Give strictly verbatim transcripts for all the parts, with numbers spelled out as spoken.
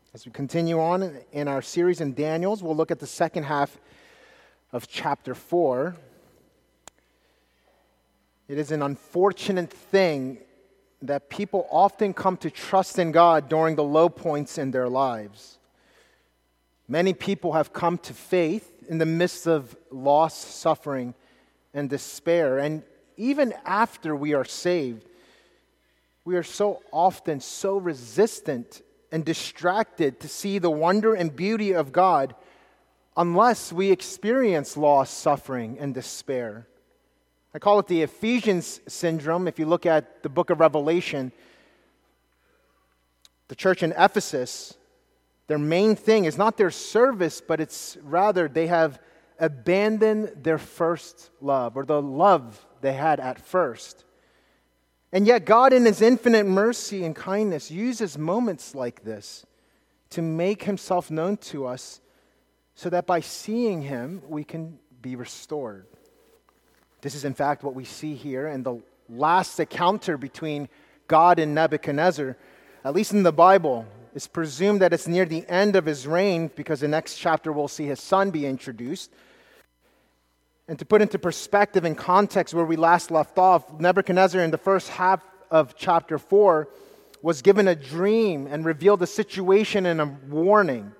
As we continue on in our series in Daniel's, we'll look at the second half of chapter four. It is an unfortunate thing that people often come to trust in God during the low points in their lives. Many people have come to faith in the midst of loss, suffering, and despair. And even after we are saved, we are so often so resistant and distracted to see the wonder and beauty of God unless we experience loss, suffering, and despair. I call it the Ephesians syndrome. If you look at the book of Revelation, the church in Ephesus, their main thing is not their service, but it's rather they have abandoned their first love, or the love they had at first. And yet God, in His infinite mercy and kindness, uses moments like this to make Himself known to us so that by seeing Him, we can be restored. This is, in fact, what we see here in the last encounter between God and Nebuchadnezzar. At least in the Bible, it's presumed that it's near the end of his reign because the next chapter we'll see his son be introduced. And to put into perspective and context where we last left off, Nebuchadnezzar in the first half of chapter four was given a dream and revealed a situation and a warning.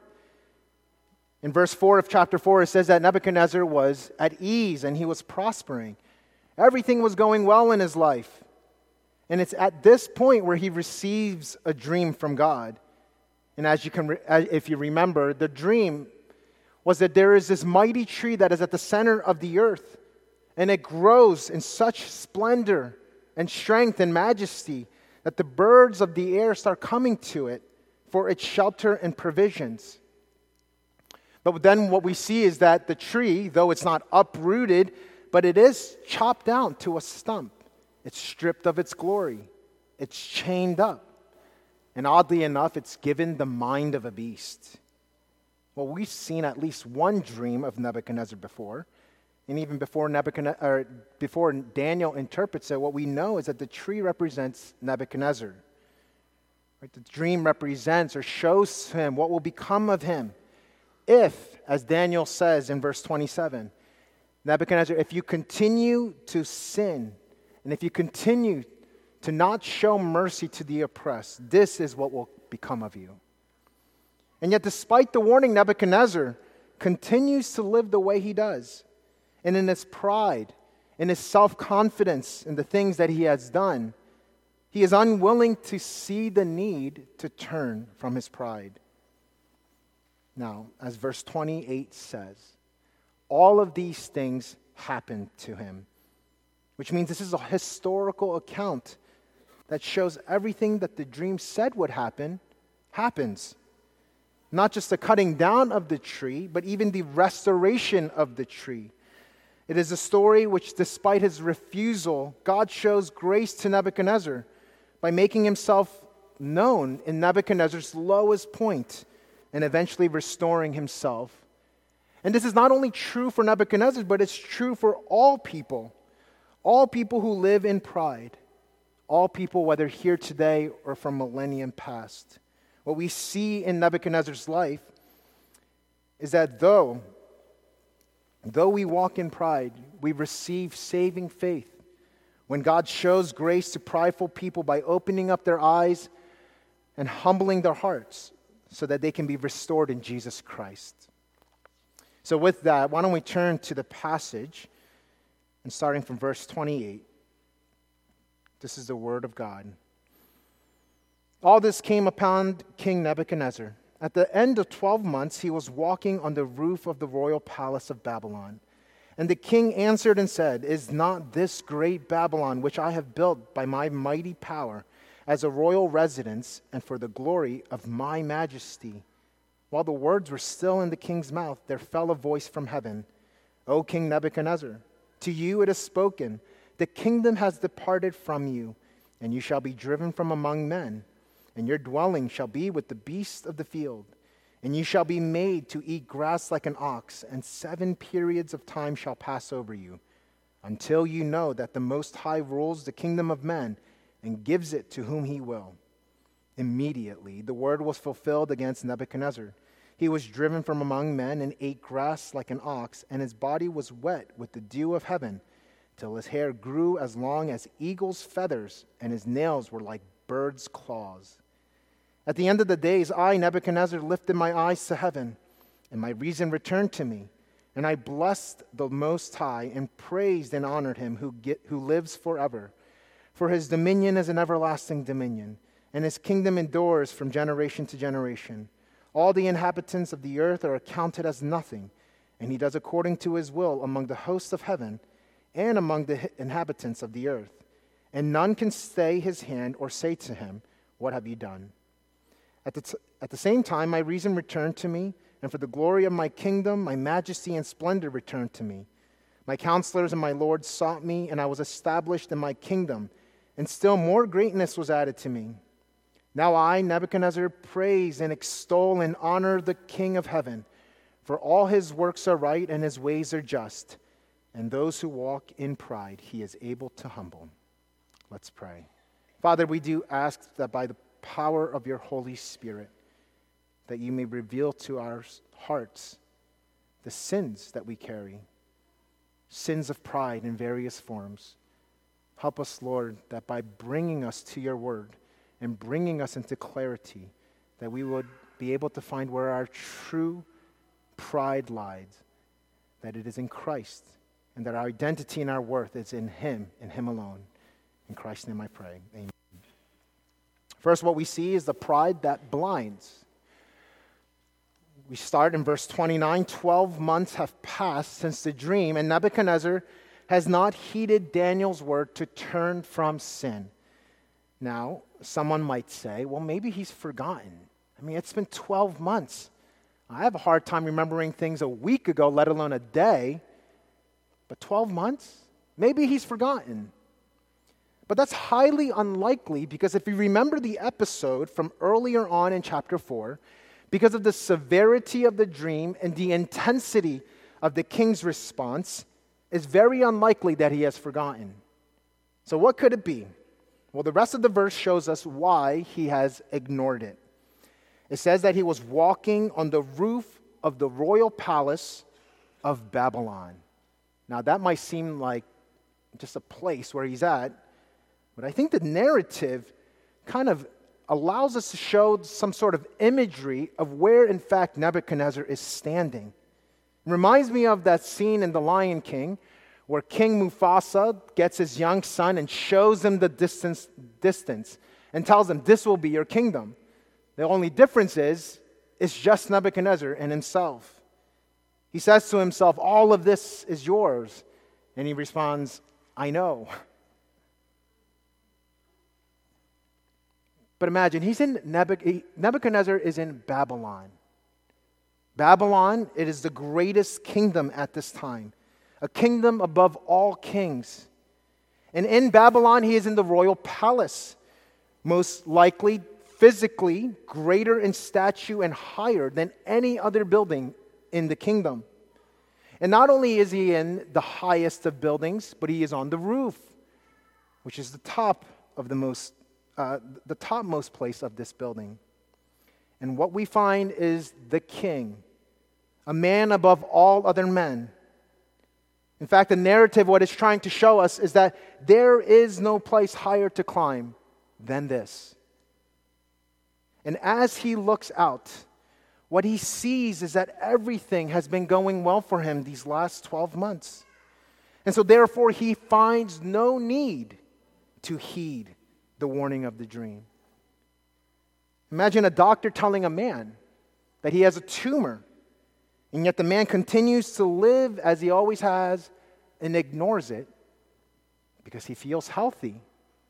In verse four of chapter four, it says that Nebuchadnezzar was at ease and he was prospering. Everything was going well in his life. And it's at this point where he receives a dream from God. And as you can, re- if you remember, the dream was that there is this mighty tree that is at the center of the earth, and it grows in such splendor and strength and majesty that the birds of the air start coming to it for its shelter and provisions. But then what we see is that the tree, though it's not uprooted, but it is chopped down to a stump. It's stripped of its glory. It's chained up. And oddly enough, it's given the mind of a beast. Well, we've seen at least one dream of Nebuchadnezzar before. And even before Nebuchadnezzar, or before Daniel interprets it, what we know is that the tree represents Nebuchadnezzar. Right? The dream represents or shows him what will become of him if, as Daniel says in verse twenty-seven, Nebuchadnezzar, if you continue to sin, and if you continue to not show mercy to the oppressed, this is what will become of you. And yet, despite the warning, Nebuchadnezzar continues to live the way he does. And in his pride, in his self-confidence in the things that he has done, he is unwilling to see the need to turn from his pride. Now, as verse twenty-eight says, all of these things happened to him, which means this is a historical account that shows everything that the dream said would happen, happens. Not just the cutting down of the tree, but even the restoration of the tree. It is a story which, despite his refusal, God shows grace to Nebuchadnezzar by making himself known in Nebuchadnezzar's lowest point and eventually restoring himself. And this is not only true for Nebuchadnezzar, but it's true for all people. All people who live in pride. All people, whether here today or from millennium past. What we see in Nebuchadnezzar's life is that though, though we walk in pride, we receive saving faith when God shows grace to prideful people by opening up their eyes and humbling their hearts so that they can be restored in Jesus Christ. So with that, why don't we turn to the passage, and starting from verse twenty-eight. This is the word of God. All this came upon King Nebuchadnezzar. At the end of twelve months, he was walking on the roof of the royal palace of Babylon. And the king answered and said, Is not this great Babylon, which I have built by my mighty power, as a royal residence and for the glory of my majesty? While the words were still in the king's mouth, there fell a voice from heaven. O King Nebuchadnezzar, to you it is spoken, the kingdom has departed from you, and you shall be driven from among men, and your dwelling shall be with the beasts of the field, and you shall be made to eat grass like an ox, and seven periods of time shall pass over you, until you know that the Most High rules the kingdom of men and gives it to whom he will. Immediately, the word was fulfilled against Nebuchadnezzar. He was driven from among men and ate grass like an ox, and his body was wet with the dew of heaven, till his hair grew as long as eagle's feathers, and his nails were like birds' claws. At the end of the days, I, Nebuchadnezzar, lifted my eyes to heaven, and my reason returned to me. And I blessed the Most High and praised and honored him who, get, who lives forever. For his dominion is an everlasting dominion, and his kingdom endures from generation to generation. All the inhabitants of the earth are accounted as nothing, and he does according to his will among the hosts of heaven and among the inhabitants of the earth. And none can stay his hand or say to him, "What have you done?" At the, t- at the same time, my reason returned to me, and for the glory of my kingdom, my majesty and splendor returned to me. My counselors and my lords sought me, and I was established in my kingdom, and still more greatness was added to me. Now I, Nebuchadnezzar, praise and extol and honor the King of heaven, for all his works are right and his ways are just, and those who walk in pride he is able to humble. Let's pray. Father, we do ask that by the power of your Holy Spirit, that you may reveal to our hearts the sins that we carry, sins of pride in various forms. Help us, Lord, that by bringing us to your word and bringing us into clarity, that we would be able to find where our true pride lies, that it is in Christ, and that our identity and our worth is in him and him alone. In Christ's name I pray, amen. First, what we see is the pride that blinds. We start in verse twenty-nine. Twelve months have passed since the dream, and Nebuchadnezzar has not heeded Daniel's word to turn from sin. Now, someone might say, well, maybe he's forgotten. I mean, it's been twelve months. I have a hard time remembering things a week ago, let alone a day. But twelve months? Maybe he's forgotten. But that's highly unlikely, because if you remember the episode from earlier on in chapter four, because of the severity of the dream and the intensity of the king's response, it's very unlikely that he has forgotten. So what could it be? Well, the rest of the verse shows us why he has ignored it. It says that he was walking on the roof of the royal palace of Babylon. Now, that might seem like just a place where he's at, but I think the narrative kind of allows us to show some sort of imagery of where, in fact, Nebuchadnezzar is standing. It reminds me of that scene in The Lion King where King Mufasa gets his young son and shows him the distance, distance and tells him, "This will be your kingdom." The only difference is, it's just Nebuchadnezzar and himself. He says to himself, "All of this is yours." And he responds, "I know." But imagine, he's in Nebuchadnezzar is in Babylon. Babylon, it is the greatest kingdom at this time, a kingdom above all kings. And in Babylon, he is in the royal palace, most likely physically greater in stature and higher than any other building in the kingdom. And not only is he in the highest of buildings, but he is on the roof, which is the top of the most Uh, the topmost place of this building. And what we find is the king, a man above all other men. In fact, the narrative, what it's trying to show us is that there is no place higher to climb than this. And as he looks out, what he sees is that everything has been going well for him these last twelve months. And so therefore, he finds no need to heed the warning of the dream. Imagine a doctor telling a man that he has a tumor, and yet the man continues to live as he always has and ignores it because he feels healthy.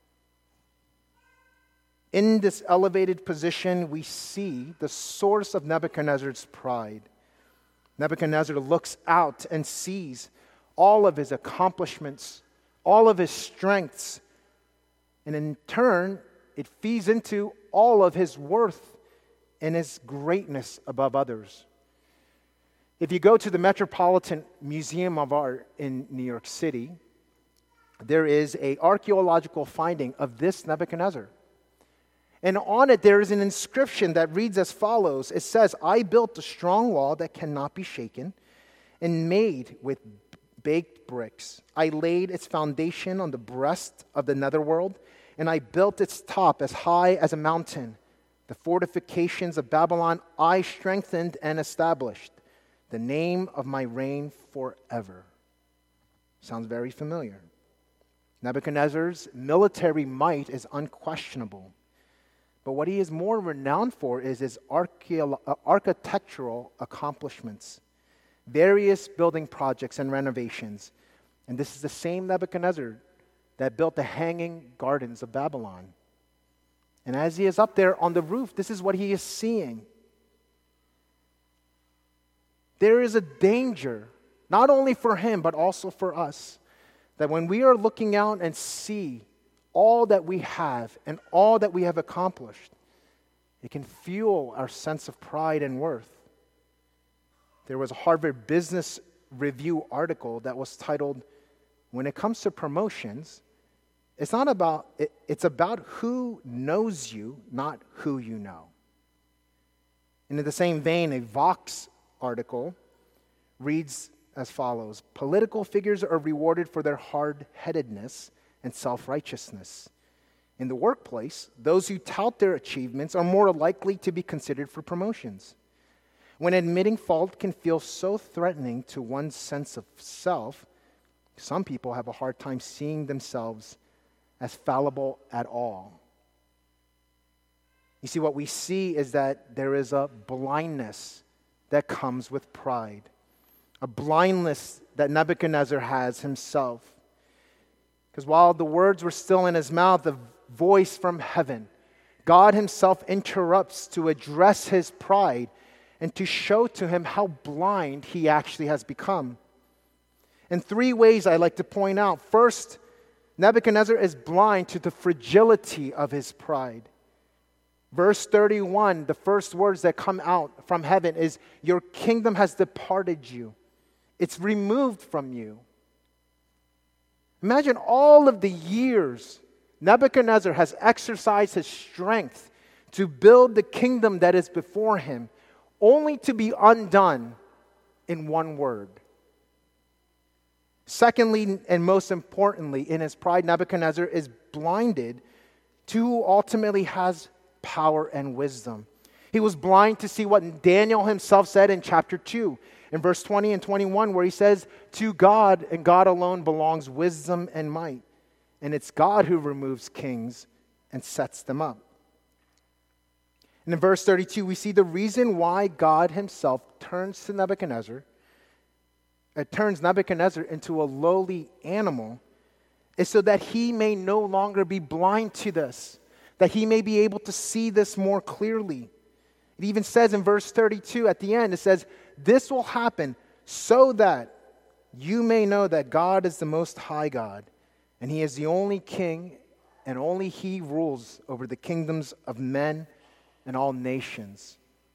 In this elevated position, we see the source of Nebuchadnezzar's pride. Nebuchadnezzar looks out and sees all of his accomplishments, all of his strengths, and in turn, it feeds into all of his worth and his greatness above others. If you go to the Metropolitan Museum of Art in New York City, there is an archaeological finding of this Nebuchadnezzar. And on it there is an inscription that reads as follows. It says, I built a strong wall that cannot be shaken and made with baked bricks. I laid its foundation on the breast of the netherworld, and I built its top as high as a mountain. The fortifications of Babylon I strengthened and established. The name of my reign forever. Sounds very familiar. Nebuchadnezzar's military might is unquestionable. But what he is more renowned for is his archaeo- uh, architectural accomplishments, various building projects and renovations. And this is the same Nebuchadnezzar that built the hanging gardens of Babylon. And as he is up there on the roof, this is what he is seeing. There is a danger, not only for him, but also for us, that when we are looking out and see all that we have and all that we have accomplished, it can fuel our sense of pride and worth. There was a Harvard Business Review article that was titled, when it comes to promotions, it's not about, it, it's about who knows you, not who you know. And in the same vein, a Vox article reads as follows: political figures are rewarded for their hard-headedness and self-righteousness. In the workplace, those who tout their achievements are more likely to be considered for promotions. When admitting fault can feel so threatening to one's sense of self, some people have a hard time seeing themselves as fallible at all. You see, what we see is that there is a blindness that comes with pride, a blindness that Nebuchadnezzar has himself. Because while the words were still in his mouth, a voice from heaven, God himself interrupts to address his pride and to show to him how blind he actually has become. In three ways I like to point out. First, Nebuchadnezzar is blind to the fragility of his pride. Verse thirty-one, the first words that come out from heaven is, your kingdom has departed you. It's removed from you. Imagine all of the years Nebuchadnezzar has exercised his strength to build the kingdom that is before him, only to be undone in one word. Secondly, and most importantly, in his pride, Nebuchadnezzar is blinded to who ultimately has power and wisdom. He was blind to see what Daniel himself said in chapter two, in verse twenty and twenty-one, where he says, to God and God alone belongs wisdom and might, and it's God who removes kings and sets them up. And in verse thirty-two, we see the reason why God himself turns to Nebuchadnezzar, it turns Nebuchadnezzar into a lowly animal, is so that he may no longer be blind to this, that he may be able to see this more clearly. It even says in verse thirty-two at the end, it says, this will happen so that you may know that God is the most high God, and he is the only king, and only he rules over the kingdoms of men and all nations.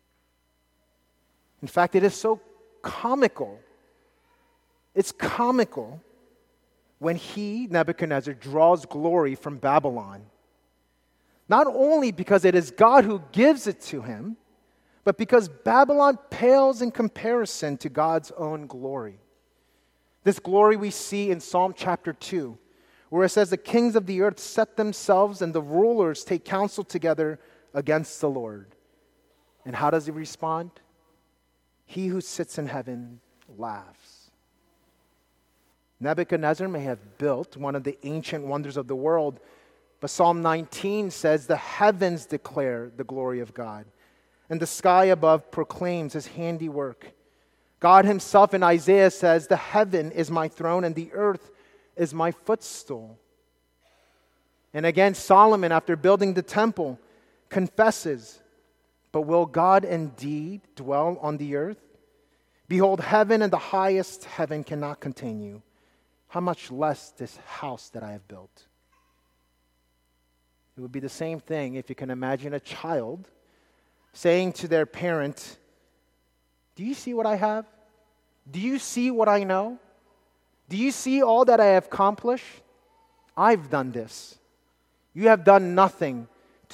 In fact, it is so comical. It's comical when he, Nebuchadnezzar, draws glory from Babylon. Not only because it is God who gives it to him, but because Babylon pales in comparison to God's own glory. This glory we see in Psalm chapter two, where it says, the kings of the earth set themselves and the rulers take counsel together against the Lord. And how does he respond? He who sits in heaven laughs. Nebuchadnezzar may have built one of the ancient wonders of the world, but Psalm nineteen says the heavens declare the glory of God, and the sky above proclaims his handiwork. God himself in Isaiah says, the heaven is my throne and the earth is my footstool. And again, Solomon, after building the temple, confesses, but will God indeed dwell on the earth? Behold, heaven and the highest heaven cannot contain you. How much less this house that I have built? It would be the same thing if you can imagine a child saying to their parent, do you see what I have? Do you see what I know? Do you see all that I have accomplished? I've done this. You have done nothing to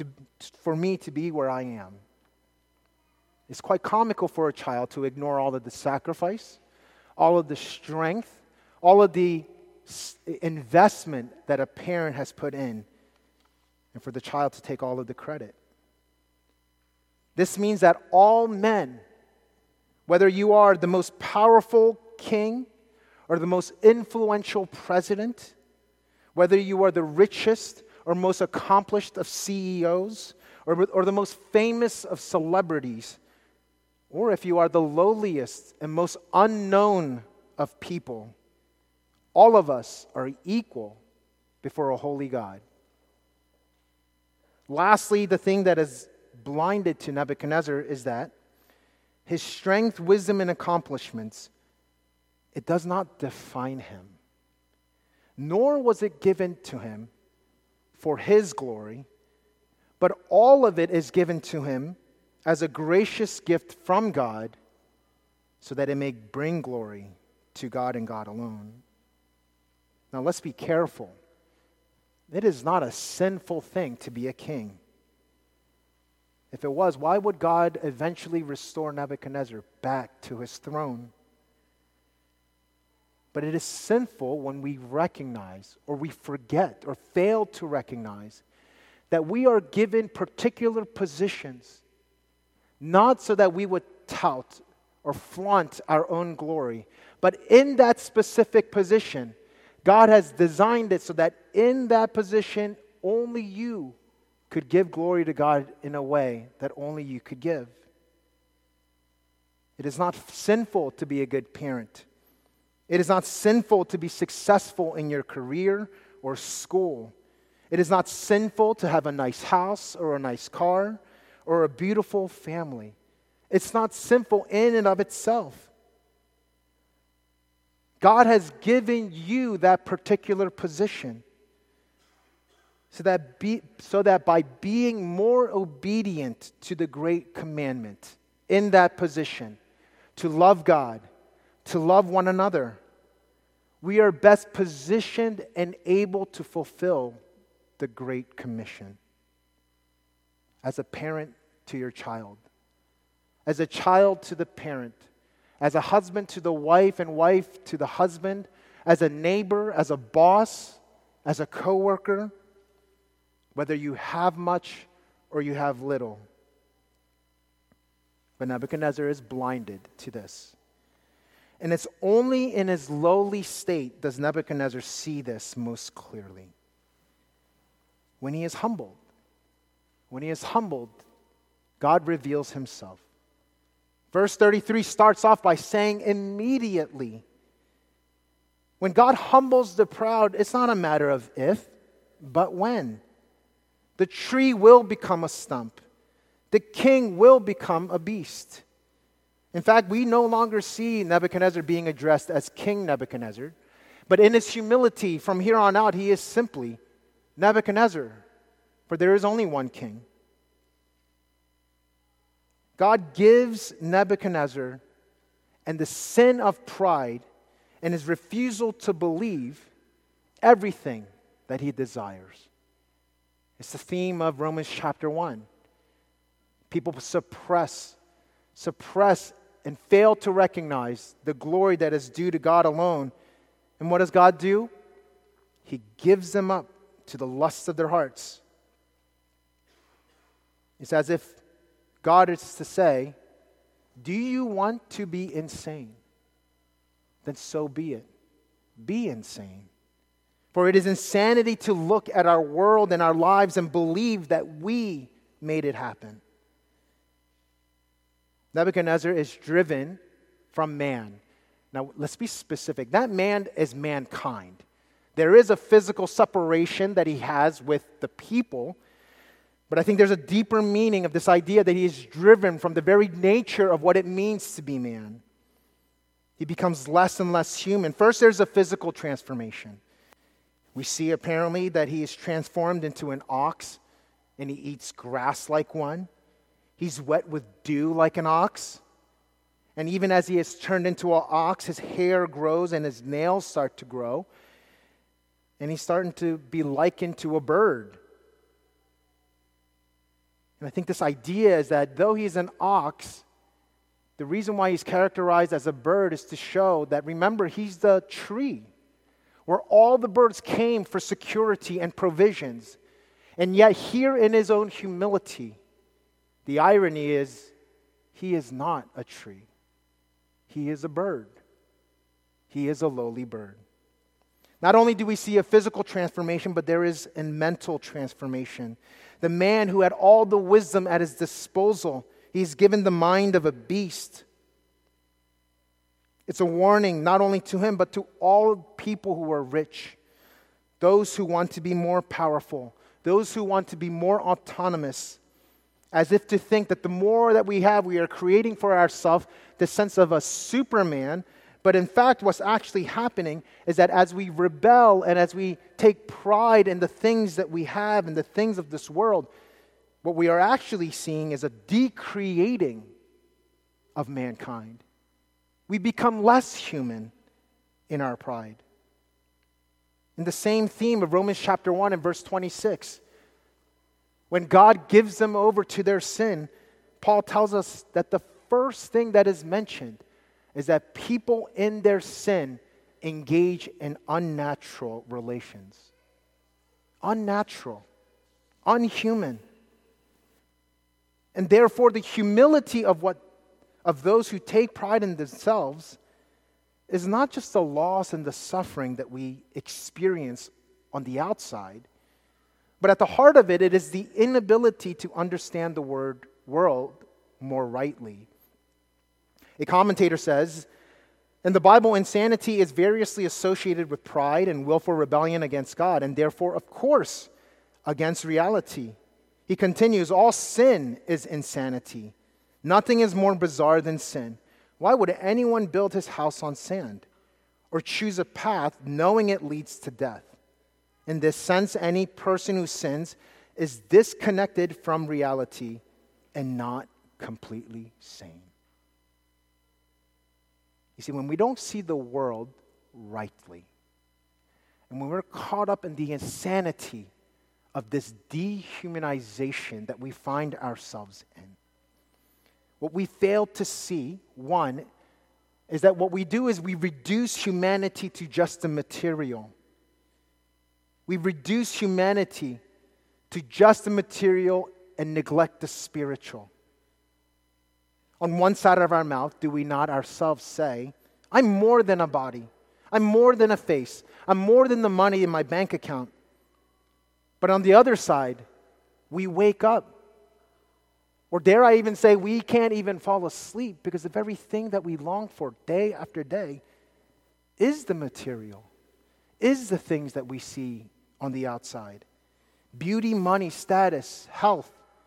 to, for me to be where I am. It's quite comical for a child to ignore all of the sacrifice, all of the strength, all of the investment that a parent has put in, and for the child to take all of the credit. This means that all men, whether you are the most powerful king or the most influential president, whether you are the richest or most accomplished of C E Os, or, or the most famous of celebrities, or if you are the lowliest and most unknown of people, all of us are equal before a holy God. Lastly, the thing that is blinded to Nebuchadnezzar is that his strength, wisdom, and accomplishments, it does not define him. Nor was it given to him for his glory, but all of it is given to him as a gracious gift from God so that it may bring glory to God and God alone. Now let's be careful. It is not a sinful thing to be a king. If it was, why would God eventually restore Nebuchadnezzar back to his throne? But it is sinful when we recognize or we forget or fail to recognize that we are given particular positions, not so that we would tout or flaunt our own glory, but in that specific position, God has designed it so that in that position, only you could give glory to God in a way that only you could give. It is not sinful to be a good parent. It is not sinful to be successful in your career or school. It is not sinful to have a nice house or a nice car or a beautiful family. It's not sinful in and of itself. God has given you that particular position so that, be, so that by being more obedient to the great commandment in that position, to love God, to love one another, we are best positioned and able to fulfill the Great Commission. As a parent to your child, as a child to the parent, as a husband to the wife and wife to the husband, as a neighbor, as a boss, as a coworker, whether you have much or you have little. But Nebuchadnezzar is blinded to this. And it's only in his lowly state does Nebuchadnezzar see this most clearly. When he is humbled, when he is humbled, God reveals himself. Verse thirty-three starts off by saying immediately. When God humbles the proud, it's not a matter of if, but when. The tree will become a stump. The king will become a beast. In fact, we no longer see Nebuchadnezzar being addressed as King Nebuchadnezzar, but in his humility, from here on out, he is simply Nebuchadnezzar, for there is only one king. God gives Nebuchadnezzar and the sin of pride and his refusal to believe everything that he desires. It's the theme of Romans chapter one. People suppress, suppress and fail to recognize the glory that is due to God alone. And what does God do? He gives them up to the lusts of their hearts. It's as if God is to say, do you want to be insane? Then so be it. Be insane. For it is insanity to look at our world and our lives and believe that we made it happen. Nebuchadnezzar is driven from man. Now, let's be specific. That man is mankind. There is a physical separation that he has with the people, but I think there's a deeper meaning of this idea that he is driven from the very nature of what it means to be man. He becomes less and less human. First, there's a physical transformation. We see apparently that he is transformed into an ox, and he eats grass like one. He's wet with dew like an ox. And even as he is turned into an ox, his hair grows and his nails start to grow. And he's starting to be likened to a bird. And I think this idea is that though he's an ox, the reason why he's characterized as a bird is to show that, remember, he's the tree where all the birds came for security and provisions. And yet here in his own humility, the irony is he is not a tree. He is a bird. He is a lowly bird. Not only do we see a physical transformation, but there is a mental transformation. The man who had all the wisdom at his disposal, he's given the mind of a beast. It's a warning not only to him, but to all people who are rich, those who want to be more powerful, those who want to be more autonomous, as if to think that the more that we have, we are creating for ourselves the sense of a Superman. But in fact, what's actually happening is that as we rebel and as we take pride in the things that we have and the things of this world, what we are actually seeing is a decreating of mankind. We become less human in our pride. In the same theme of Romans chapter one and verse twenty-six, when God gives them over to their sin, Paul tells us that the first thing that is mentioned is that people in their sin engage in unnatural relations. Unnatural. Unhuman. And therefore, the humility of what of those who take pride in themselves is not just the loss and the suffering that we experience on the outside, but at the heart of it, it is the inability to understand the word world more rightly. A commentator says, in the Bible, insanity is variously associated with pride and willful rebellion against God, and therefore, of course, against reality. He continues, all sin is insanity. Nothing is more bizarre than sin. Why would anyone build his house on sand or choose a path knowing it leads to death? In this sense, any person who sins is disconnected from reality and not completely sane. You see, when we don't see the world rightly, and when we're caught up in the insanity of this dehumanization that we find ourselves in, what we fail to see, one, is that what we do is we reduce humanity to just the material. We reduce humanity to just the material and neglect the spiritual. On one side of our mouth, do we not ourselves say, I'm more than a body. I'm more than a face. I'm more than the money in my bank account. But on the other side, we wake up. Or dare I even say, we can't even fall asleep because the very thing that we long for day after day is the material, is the things that we see on the outside. Beauty, money, status, health.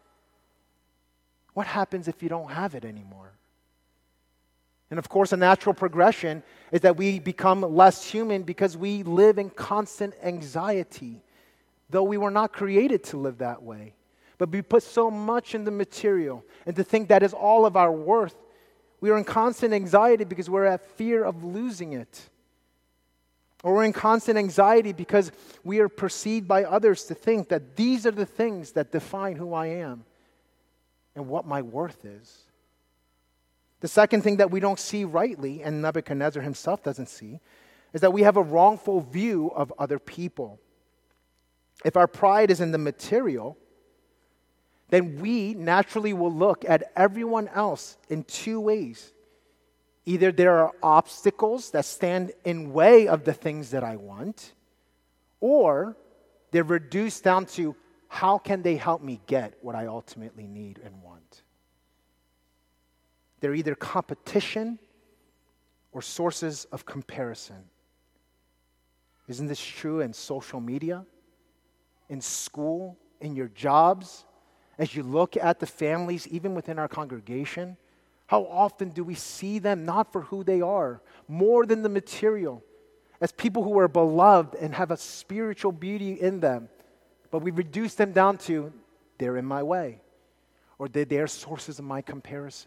What happens if you don't have it anymore? And of course, a natural progression is that we become less human because we live in constant anxiety, though we were not created to live that way. But we put so much in the material, and to think that is all of our worth, we are in constant anxiety because we're at fear of losing it. Or we're in constant anxiety because we are perceived by others to think that these are the things that define who I am and what my worth is. The second thing that we don't see rightly, and Nebuchadnezzar himself doesn't see, is that we have a wrongful view of other people. If our pride is in the material, then we naturally will look at everyone else in two ways. Either there are obstacles that stand in way of the things that I want, or they're reduced down to how can they help me get what I ultimately need and want. They're either competition or sources of comparison. Isn't this true in social media, in school, in your jobs? As you look at the families, even within our congregation, how often do we see them not for who they are, more than the material, as people who are beloved and have a spiritual beauty in them, but we reduce them down to, they're in my way, or they're, they're sources of my comparison.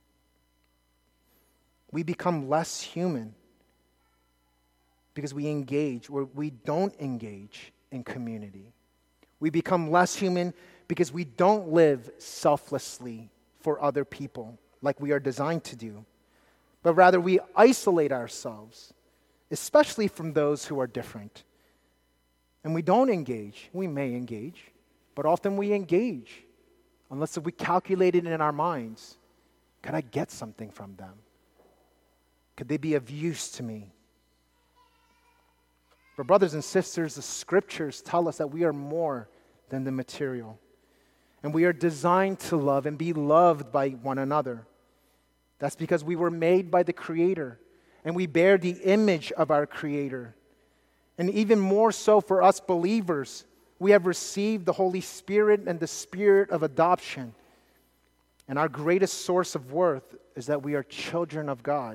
We become less human because we engage, or we don't engage in community. We become less human because we don't live selflessly for other people like we are designed to do, but rather we isolate ourselves, especially from those who are different. And we don't engage. We may engage, but often we engage unless we calculate it in our minds. Could I get something from them? Could they be of use to me? But brothers and sisters, the scriptures tell us that we are more than the material. And we are designed to love and be loved by one another. That's because we were made by the Creator, and we bear the image of our Creator. And even more so for us believers, we have received the Holy Spirit and the Spirit of adoption. And our greatest source of worth is that we are children of God.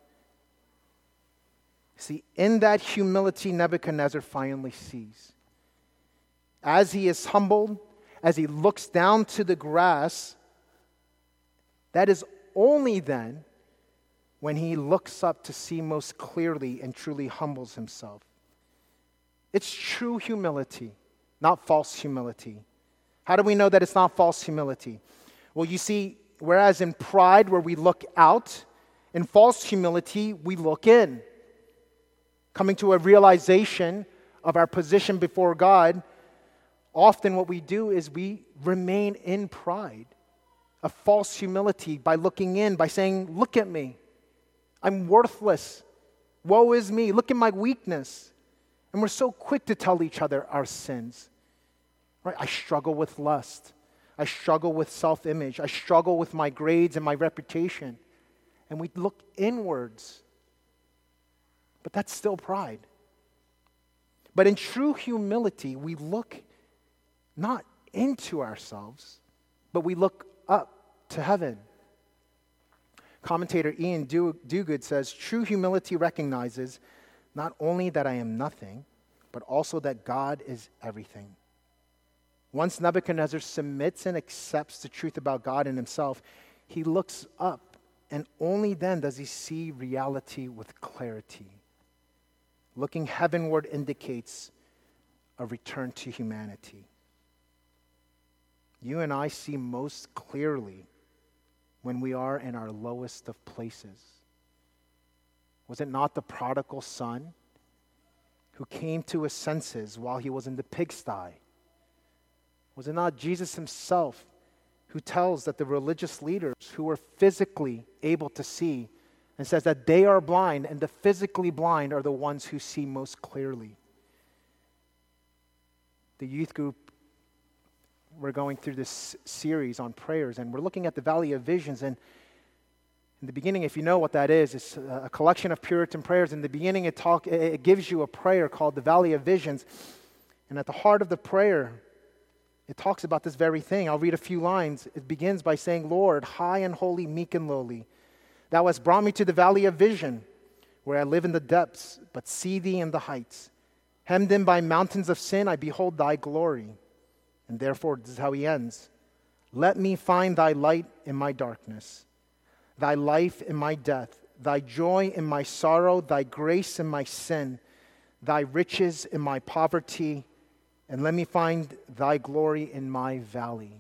See, in that humility, Nebuchadnezzar finally sees. As he is humbled, as he looks down to the grass, that is only then when he looks up to see most clearly and truly humbles himself. It's true humility, not false humility. How do we know that it's not false humility? Well, you see, whereas in pride, where we look out, in false humility, we look in. Coming to a realization of our position before God, often what we do is we remain in pride, a false humility, by looking in, by saying, look at me. I'm worthless. Woe is me. Look at my weakness. And we're so quick to tell each other our sins. Right? I struggle with lust. I struggle with self-image. I struggle with my grades and my reputation. And we look inwards. But that's still pride. But in true humility, we look not into ourselves, but we look up to heaven. Commentator Ian Duguid says, true humility recognizes not only that I am nothing, but also that God is everything. Once Nebuchadnezzar submits and accepts the truth about God and himself, he looks up, and only then does he see reality with clarity. Looking heavenward indicates a return to humanity. You and I see most clearly when we are in our lowest of places. Was it not the prodigal son who came to his senses while he was in the pigsty? Was it not Jesus himself who tells that the religious leaders who were physically able to see, and says that they are blind, and the physically blind are the ones who see most clearly? The youth group, we're going through this series on prayers, and we're looking at the Valley of Visions. And in the beginning, if you know what that is, it's a collection of Puritan prayers. In the beginning, it, talk, it gives you a prayer called the Valley of Visions. And at the heart of the prayer, it talks about this very thing. I'll read a few lines. It begins by saying, Lord, high and holy, meek and lowly, thou hast brought me to the valley of vision, where I live in the depths, but see thee in the heights. Hemmed in by mountains of sin, I behold thy glory. And therefore, this is how he ends. Let me find thy light in my darkness, thy life in my death, thy joy in my sorrow, thy grace in my sin, thy riches in my poverty, and let me find thy glory in my valley.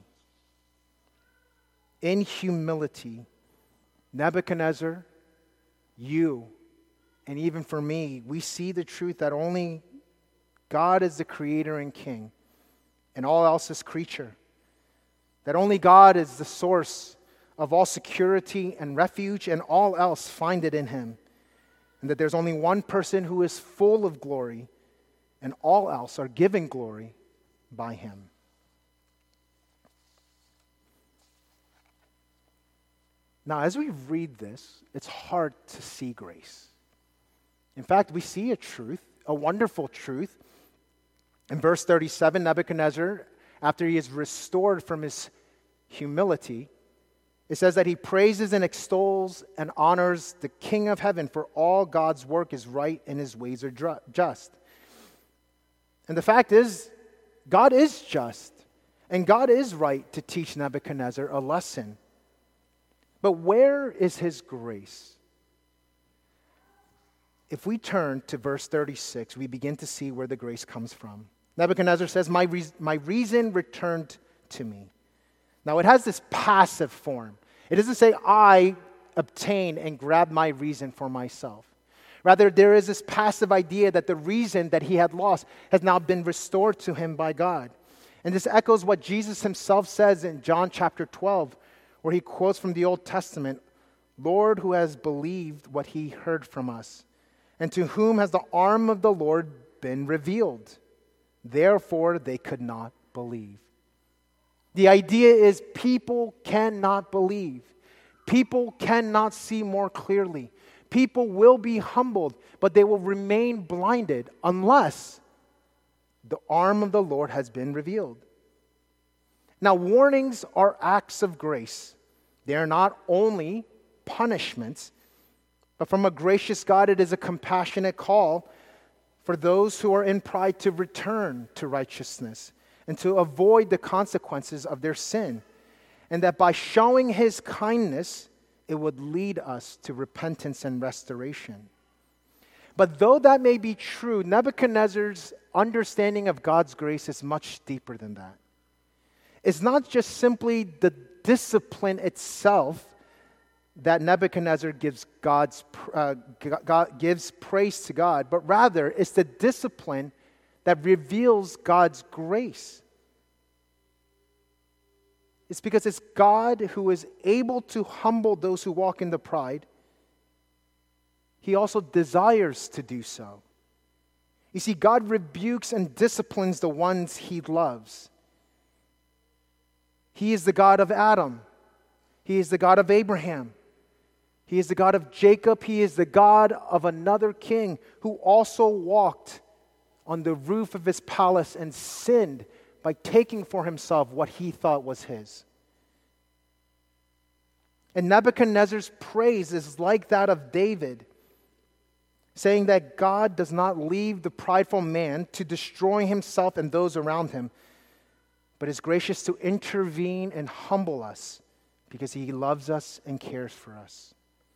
In humility, Nebuchadnezzar, you, and even for me, we see the truth that only God is the creator and king, and all else is creature. That only God is the source of all security and refuge, and all else find it in him. And that there's only one person who is full of glory, and all else are given glory by him. Now, as we read this, it's hard to see grace. In fact, we see a truth, a wonderful truth. In verse thirty-seven, Nebuchadnezzar, after he is restored from his humility, it says that he praises and extols and honors the King of heaven, for all God's work is right and his ways are just. And the fact is, God is just, and God is right to teach Nebuchadnezzar a lesson. But where is his grace? If we turn to verse thirty-six, we begin to see where the grace comes from. Nebuchadnezzar says, my, re- my reason returned to me. Now, it has this passive form. It doesn't say, I obtain and grab my reason for myself. Rather, there is this passive idea that the reason that he had lost has now been restored to him by God. And this echoes what Jesus himself says in John chapter twelve, where he quotes from the Old Testament, Lord, who has believed what he heard from us, and to whom has the arm of the Lord been revealed. Therefore, they could not believe. The idea is people cannot believe. People cannot see more clearly. People will be humbled, but they will remain blinded unless the arm of the Lord has been revealed. Now, warnings are acts of grace. They are not only punishments, but from a gracious God, it is a compassionate call for those who are in pride to return to righteousness and to avoid the consequences of their sin. And that by showing his kindness, it would lead us to repentance and restoration. But though that may be true, Nebuchadnezzar's understanding of God's grace is much deeper than that. It's not just simply the discipline itself that Nebuchadnezzar gives God's uh, God gives praise to God, but rather it's the discipline that reveals God's grace. It's because it's God who is able to humble those who walk in the pride. He also desires to do so. You see, God rebukes and disciplines the ones he loves. He is the God of Adam. He is the God of Abraham. He is the God of Jacob. He is the God of another king who also walked on the roof of his palace and sinned by taking for himself what he thought was his. And Nebuchadnezzar's praise is like that of David, saying that God does not leave the prideful man to destroy himself and those around him, but is gracious to intervene and humble us because he loves us and cares for us.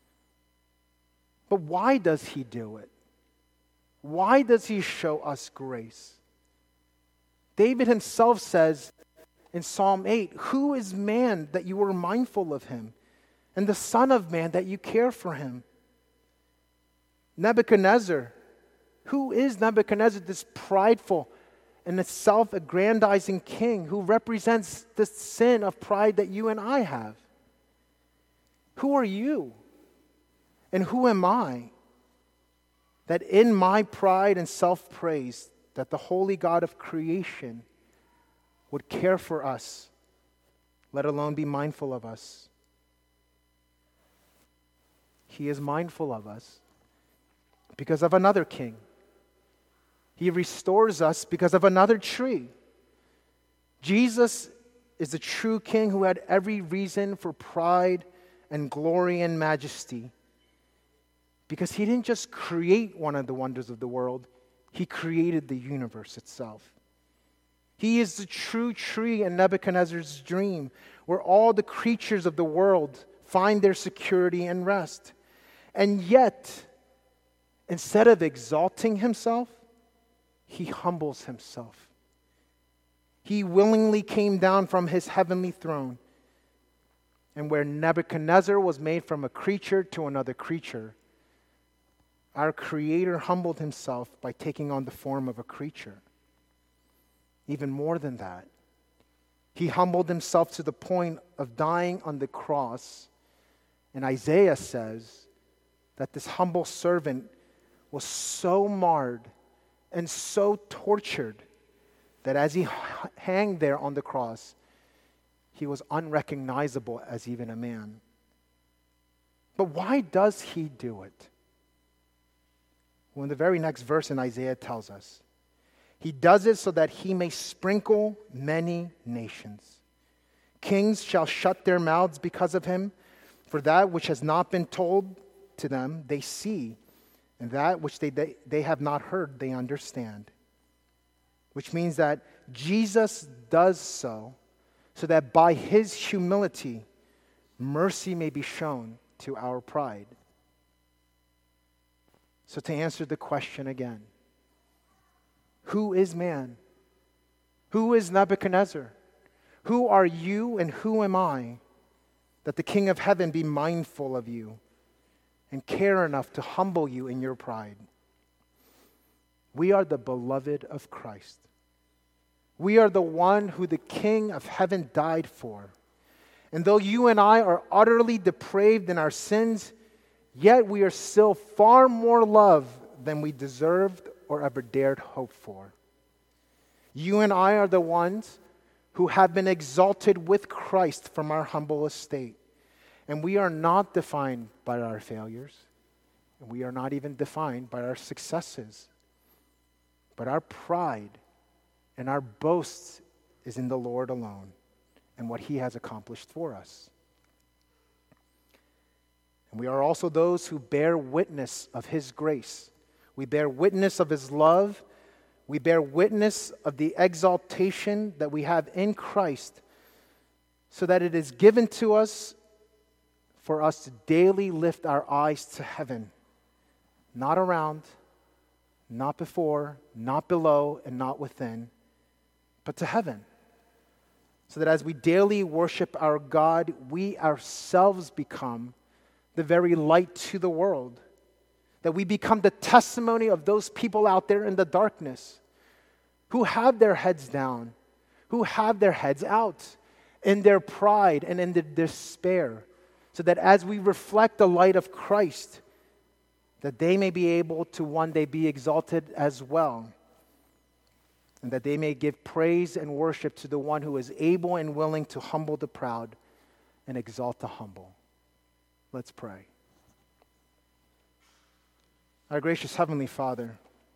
But why does he do it? Why does he show us grace? David himself says in Psalm eight, who is man that you are mindful of him, and the Son of Man that you care for him? Nebuchadnezzar, who is Nebuchadnezzar, this prideful and a self-aggrandizing king who represents the sin of pride that you and I have? Who are you? And who am I that in my pride and self-praise that the holy God of creation would care for us, let alone be mindful of us? He is mindful of us because of another king. He restores us because of another tree. Jesus is the true king who had every reason for pride and glory and majesty, because he didn't just create one of the wonders of the world, he created the universe itself. He is the true tree in Nebuchadnezzar's dream, where all the creatures of the world find their security and rest. And yet, instead of exalting himself, he humbles himself. He willingly came down from his heavenly throne. And where Nebuchadnezzar was made from a creature to another creature, our Creator humbled himself by taking on the form of a creature. Even more than that, he humbled himself to the point of dying on the cross. And Isaiah says that this humble servant was so marred and so tortured that as he hung there on the cross, he was unrecognizable as even a man. But why does he do it? Well, in the very next verse in Isaiah tells us, he does it so that he may sprinkle many nations. Kings shall shut their mouths because of him, for that which has not been told to them they see, and that which they, they, they have not heard they understand. Which means that Jesus does so, so that by his humility, mercy may be shown to our pride. So to answer the question again, who is man? Who is Nebuchadnezzar? Who are you and who am I that the King of heaven be mindful of you and care enough to humble you in your pride? We are the beloved of Christ. We are the one who the King of heaven died for. And though you and I are utterly depraved in our sins, yet we are still far more loved than we deserved or ever dared hope for. You and I are the ones who have been exalted with Christ from our humble estate. And we are not defined by our failures. We are not even defined by our successes. But our pride and our boast is in the Lord alone and what He has accomplished for us. And we are also those who bear witness of His grace. We bear witness of His love. We bear witness of the exaltation that we have in Christ, so that it is given to us for us to daily lift our eyes to heaven, not around, not before, not below, and not within, but to heaven. So that as we daily worship our God, we ourselves become the very light to the world. That we become the testimony of those people out there in the darkness who have their heads down, who have their heads out in their pride and in their despair. So that as we reflect the light of Christ, that they may be able to one day be exalted as well. And that they may give praise and worship to the one who is able and willing to humble the proud and exalt the humble. Let's pray. Our gracious Heavenly Father,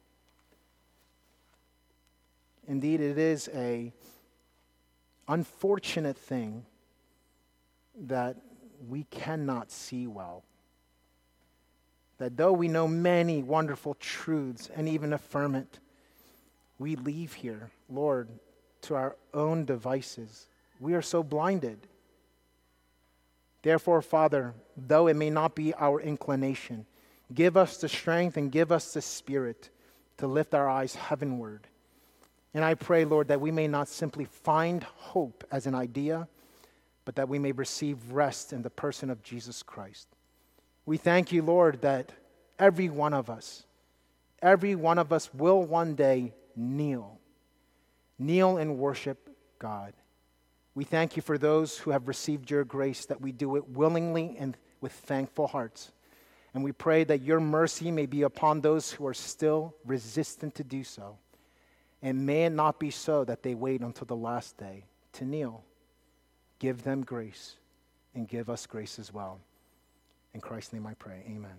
indeed it is a unfortunate thing that we cannot see well. That though we know many wonderful truths and even affirm it, we leave here, Lord, to our own devices. We are so blinded. Therefore, Father, though it may not be our inclination, give us the strength and give us the spirit to lift our eyes heavenward. And I pray, Lord, that we may not simply find hope as an idea, but that we may receive rest in the person of Jesus Christ. We thank you, Lord, that every one of us, every one of us will one day kneel. Kneel and worship God. We thank you for those who have received your grace, that we do it willingly and with thankful hearts. And we pray that your mercy may be upon those who are still resistant to do so. And may it not be so that they wait until the last day to kneel. Give them grace and give us grace as well. In Christ's name I pray, amen.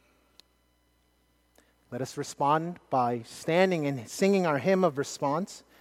Let us respond by standing and singing our hymn of response.